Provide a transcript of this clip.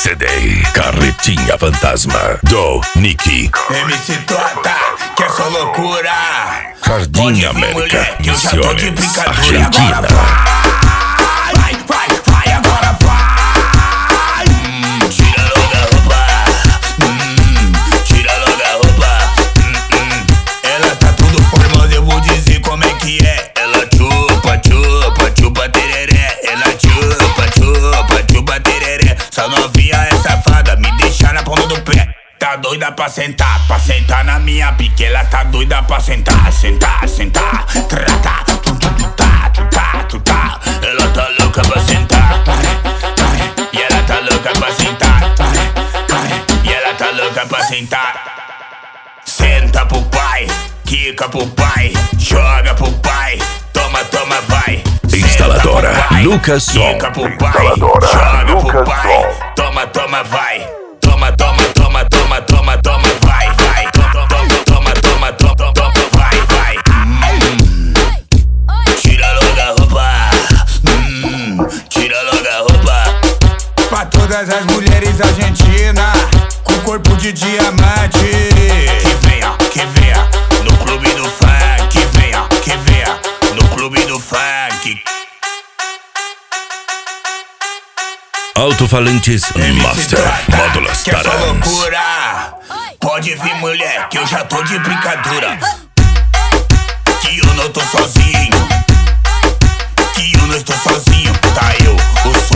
CD Carretinha Fantasma do Nicky MC Tota, que é só loucura. Jardim América, que eu já tô de Misiones, brincadeira. Argentina. Agora vai, agora vai. Tira logo a roupa. Tira logo a roupa. Ela tá tudo formosa, eu vou dizer como é que é. Ela chupa, chupa, chupa tereré. Ela chupa, chupa, chupa tereré. Essa novinha é safada, me deixa na ponta do pé. Tá doida pra sentar na minha pique. Ela tá doida pra sentar, sentar, sentar. Trata, tu tá. Ela tá louca pra sentar. E ela tá louca pra sentar. E ela tá louca pra sentar. Senta pro pai, quica pro pai, joga pro pai. Toma, toma, vai. Instaladora Lucas Som. Quica pro pai, joga pro pai. Toma, toma, vai. Toma, toma, toma, toma, toma, toma, vai, vai. Toma, toma, toma, toma, toma, vai, vai. Tira logo a roupa. Tira logo a roupa. Pra todas as mulheres argentinas com corpo de diamante. Que venha no clube do funk. Que venha no clube do funk. Alto-falantes Master Módulos Que é só Tarans. loucura. Pode vir, mulher, que eu já tô de brincadeira. Que eu não tô sozinho. Que eu não estou sozinho. Tá eu, o